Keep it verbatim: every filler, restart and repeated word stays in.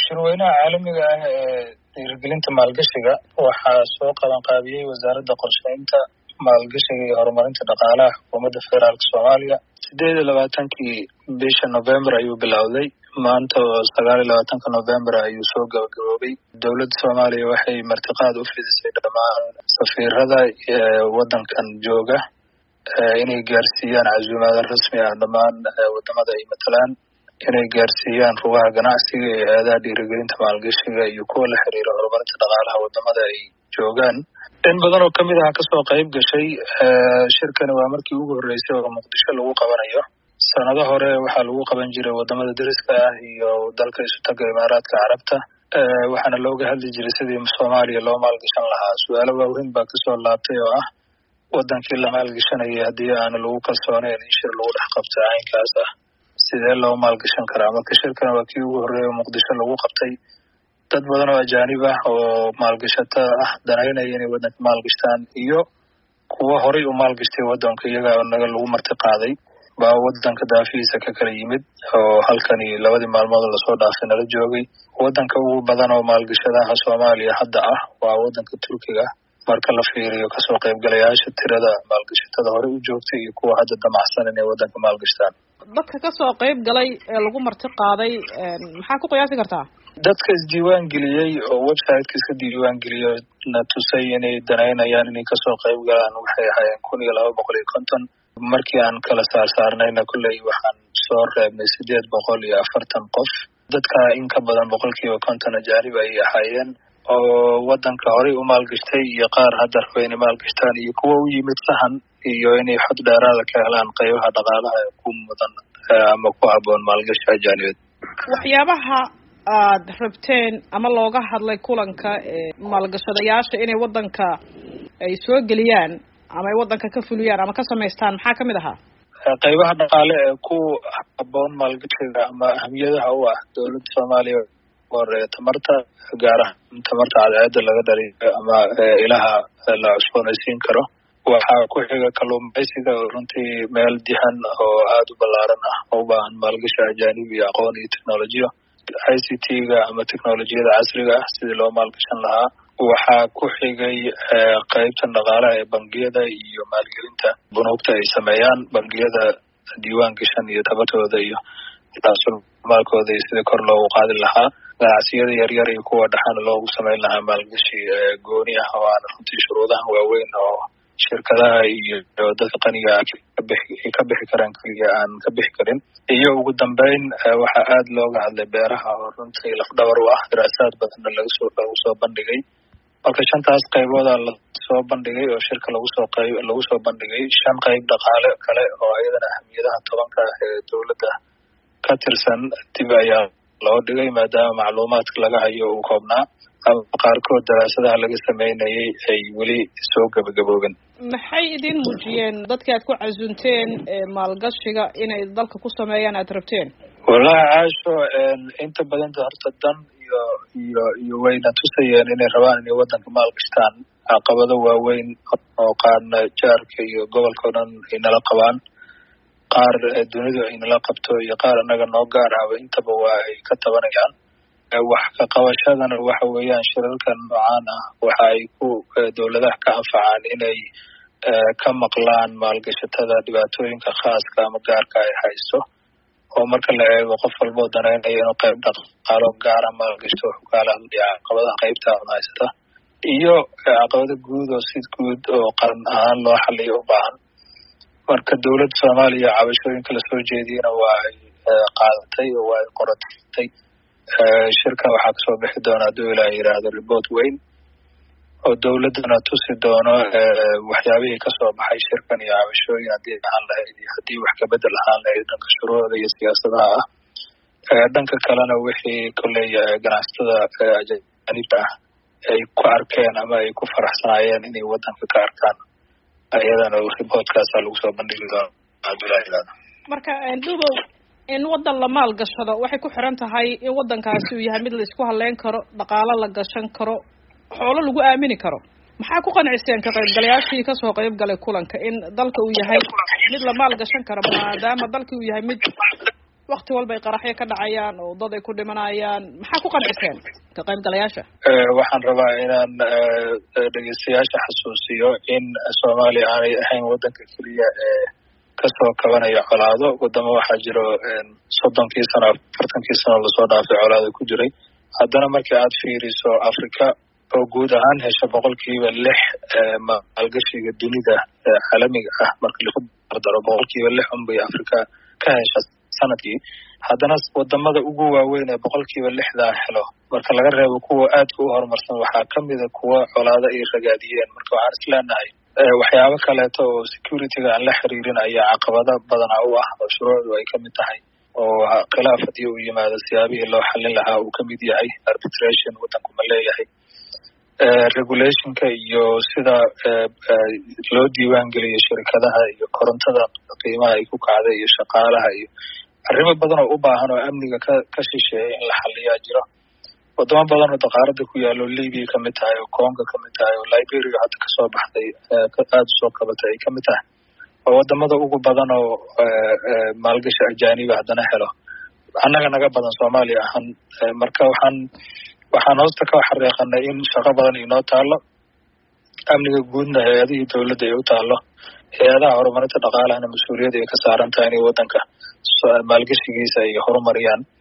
shirweynaha caalamiga ah ee dhiirigelinta maalgashiga waxaa soo qaban qaabiyey wasaaradda qorsheynta maalgashiga iyo horumarinta dhaqaalaha xukuumadda federaalka soomaaliya sideed iyo labaatankii bisha november ayuu bilowday maanta oo sagaal iyo labaatanka november ayuu soo gabagaboobay. dowladda soomaaliya waxay martiqaad u fidisay dhammaan safiirada waddankan jooga inay gaarsiiyaan casuumaad rasmi ah dhammaan wadamada ay matalaan, inay gaarsiiyaan rugaha ganacsiga iyo hay-adaha dhiirigelinta maalgashiga iyo kuwa la xiriira horumarinta dhaqaalaha wadamada ay joogaan. in badan oo kamid ah kasoo qayb gashay shirkani waa markii ugu horreysay oo muqdisho lagu qabanayo. sanado hore waxaa lagu qaban jiray wadamada deriska ah iyo dalka isu taga imaaraadka carabta, waxaana looga hadli jiray sidii soomaaliya loo maalgashan lahaa. su-aalo waaweyn baa kasoo laabtay oo ah wadankii la maalgashanayay haddii aana lagu kalsooneyn in shir lagu dhex qabto caynkaas ah sidee loo maalgashan karaa. marka shirkan waa kii ugu horreeyay oo muqdisho lagu qabtay. dad badan oo ajaanib ah oo maalgashato ah danaynaya inay wadanka maalgashtaan iyo kuwa horay u maalgashtay wadanka iyaga naga lagu marti qaaday baa wadanka daafihiisa ka kala yimid oo halkani labadii maalmood lasoo dhaafay nala joogay. wadanka ugu badan oo maalgashadaha soomaaliya hadda ah waa wadanka turkiga marka la fiiriyo kasoo qaybgalayaasha tirada maalgashatada horey u joogtay iyo kuwa hadda damacsan inay wadanka maalgashtaan. dadka kasoo qayb galay ee lagu marti qaaday maxaa ku qiyaasi kartaa? dadka isdiiwaan geliyey oo websiteka iska diiwaan geliyey na tusay inay danaynayaan inay kasoo qayb galaan waxay ahaayeen kun iyo laba boqol iyo konton. markii aan kala saarsaarnayna kolley waxaan soo reebnay sideed boqol iyo afartan qof. dadka in ka badan boqolkiiba konton ajaanib ayay ahaayeen oo wadanka horey u maalgashtay iyo qaar hadda raba inay maalgashtaan iyo kuwa u yimid sahan iyo inay xod dheeraada ka helaan qaybaha dhaqaalaha ee ku mudan ama ku habboon maalgashi ajaanibeed. waxyaabaha aad rabteen ama looga hadlay kulanka ee maalgashadayaasha inay wadanka ay soo geliyaan ama ay wadanka ka fuliyaan ama ka samaystaan maxaa kamid ahaa? qaybaha dhaqaale ee ku habboon maalgashiga ama ahamiyadaha u ah dowladda soomaaliya hore tamarta gaar ahaan tamarta cadceeda laga dhaliyo ama ilaha la cusboonaysiin karo. waxaa ku xiga kalluumaysiga oo runtii meel dihan oo aada u ballaaran ah oo u baahan maalgashi ajaanib iyo aqoon iyo technolojiya. i c t-ga ama technolojiyada casriga ah sidii loo maalgashan lahaa. waxaa ku xigay qaybtan dhaqaalaha ee bangiyada iyo maalgelinta bunuugta ay sameeyaan bangiyada diiwaan gashan iyo tabartooda iyo maalkooda iyo sidii kor loogu qaadi lahaa. ganacsiyada yaryar iyo kuwa dhaxana loogu sameyn lahaa maalgashi gooni ah oo aan runtii shuruudaha waaweyn oo shirkadaha iyo dadka qaniga kabixi ka bixi karaan keliya aan ka bixi karin. iyo ugu dambeyn waxaa aada looga hadlay beeraha oo runtii lafdhabar u ah daraasaad badanna lagasoo lagu soo bandhigay. marka shantaas qaybooda lasoo bandhigay oo shirka lagu soo qayb lagu soo bandhigay shan qayb dhaqaale kale oo iyadana ahamiyadaha tobanka ah ee dowladda ka tirsan dib ayaa loo dhigay maadaama macluumaadka laga hayo uu koobnaa ama qaarkood daraasadaha laga sameynayay ay weli soo gabagaboobeen. maxay idin muujiyeen dadka aad ku casuunteen maalgashiga inay dalka ku sameeyaan aad rabteen? wallahi caasho inta badan horta dan iyo iyo iyo wayna tusayeen inay rabaan inay wadanka maalgashtaan. caqabado waaweyn oo qaarna jaarka iyo gobolka o dhan ay nala qabaan, qaar dunidu ay nala qabto iyo qaar annaga noo gaar ahba intaba waa ay ka tabanayaan. wax ka qabashadana waxa weeyaan shirarkan noocaan ah waxa ay ku dowladaha ka anfacaan inay ka maqlaan maalgashatada dhibaatooyinka khaaska ama gaarka ay haysto oo marka la eego qof walboo danaynaya inuu qayb dhaqaalo gaara maalgashto wuxuu kaala hadlaya caqabadaha qaybta un haysata iyo caqabado guud oo si guud oo qaran ahaan loo xaliyo u baahan. marka dowladda soomaaliya cabashooyinka lasoo jeediyana waa ay qaadatay oo waa ay qoratay. shirka waxaa kasoo bixi doona hadduu ilaa yidhaahdo report weyn oo dowladdana tusi doono waxyaabihii kasoo baxay shirkan iyo cabashooyin haddii ahaan lahayd iyo haddii wax kabedel ahaan lahayd dhanka shuruucda iyo siyaasadaha ah. dhanka kalena wixii kolley ganacsatada ajaanibta ah ay ku arkeen ama ay ku faraxsanaayeen inay wadanka ka arkaan iyadana reportkaasaa lagu soo bandhigi doona hadduu ilaa yidhaahdo. marka dubow in wadan la maal gashado waxay ku xiran tahay in wadankaasi uu yahay mid la isku haleyn karo, dhaqaalo la gashan karo, xoolo lagu aamini karo. maxaa ku qanciseen ka qaybgalayaashii kasoo qayb galay kulanka in dalka uu yahay mid la maal gashan karo maadaama dalka uu yahay mid wakti walba ay qaraxyo ka dhacayaan oo dad ay ku dhimanayaan maxaa ku qanciseen ka qaybgalayaasha? waxaan rabaa inaan dhegeystayaasha xasuusiyo in Soomaaliya aanay ahayn wadanka keliya ee kasoo kabanaya colaado. wadamo waxaa jiro soddonkii sano afartankii sano lasoo dhaafay colaado ku jiray. haddana markii aad fiiriso Afrika oo guud ahaan hesha boqolkiiba lix maalgashiga dunida caalamiga ah, marka lagu dardaro boqolkiiba lix un bay Afrika ka hesha sanadkii. haddana wadamada ugu waaweyn ee boqolkiiba lixdaa helo marka laga reebo kuwa aadka u horumarsan waxaa kamida kuwa colaado ay ragaadiyeen. marka waxaan isleenahay waxyaabo kaleeto oo security-ga aan la xiriirin ayaa caqabada badanaa u ah oo shuruucdu ay kamid tahay, oo khilaaf haddii uu yimaado siyaabihii loo xallin lahaa uu kamid yahay arbitration wadanku ma leeyahay, regulationka iyo sida loo diiwaan geliyo shirkadaha iyo korontada qiimaha ay ku kacday iyo shaqaalaha iyo arrimo badan oo u baahan oo amniga ka ka shisheeya in la xalliyaa jiro. wadamo badan oo daqaarada ku yaalo Libya kamid tahay oo Congo kamid tahay oo Liberia hadda kasoo baxday aada usoo qabatay ay kamid tahay oo wadamada ugu badan oo maalgashi ajaaniba haddana helo annaga naga badan Soomaaliya ahaan. marka waxaan waxaan hoosta ka xariiqanay in shaqo badan inoo taalo, amniga guudna hay-adihii dowladda ay u taalo, hay-adaha horumarinta dhaqaalahana mas-uuliyadda ay ka saaran tahay inay wadanka maalgashigiisa ay horumariyaan.